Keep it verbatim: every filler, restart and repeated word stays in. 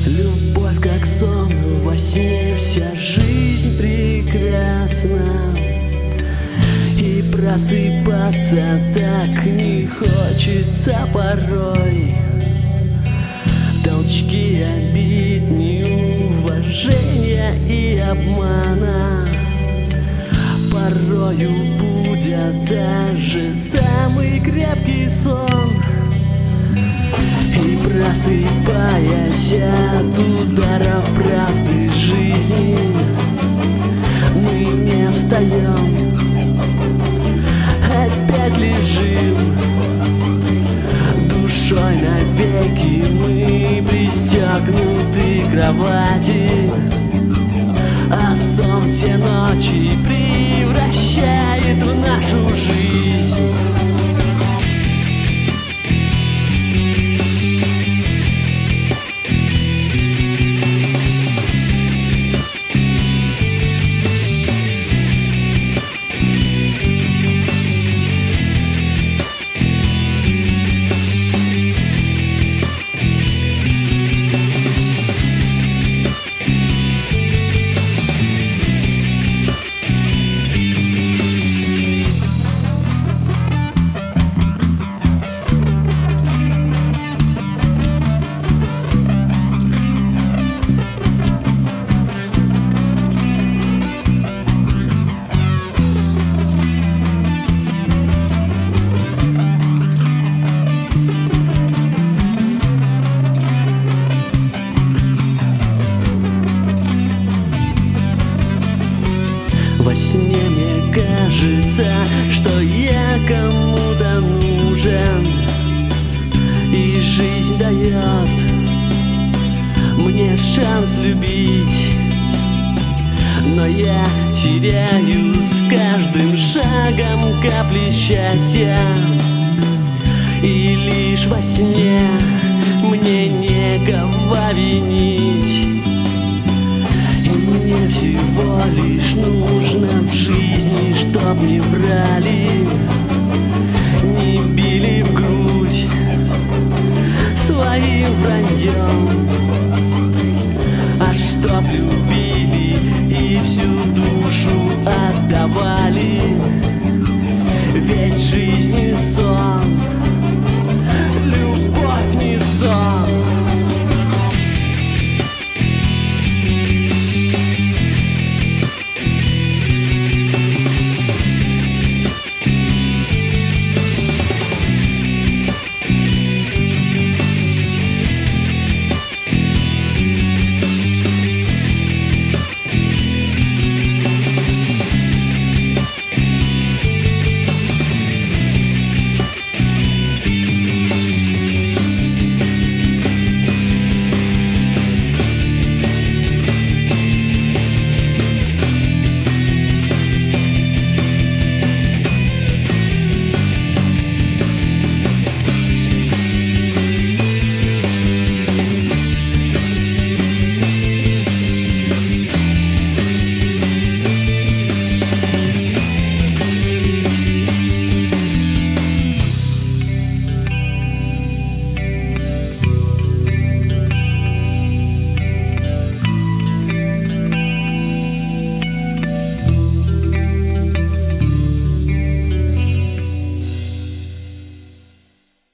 Любовь как сон, во сне вся жизнь прекрасна. И просыпаться так не хочется порой. Толчки обид, неуважения и обмана порою будят даже самый крепкий сон. И просыпаясь от ударов правды жизни, мы не встаем, опять лежим. Душой навеки мы пристегнуты к кровати, а сон все ночи превращает в нашу жизнь. Во сне мне кажется, что я кому-то нужен, и жизнь дает мне шанс любить. Но я теряю с каждым шагом капли счастья, и лишь во сне мне некого винить. Мне всего лишь нужно в жизни, чтоб не врали, не били в грудь своим враньем, а чтоб любить.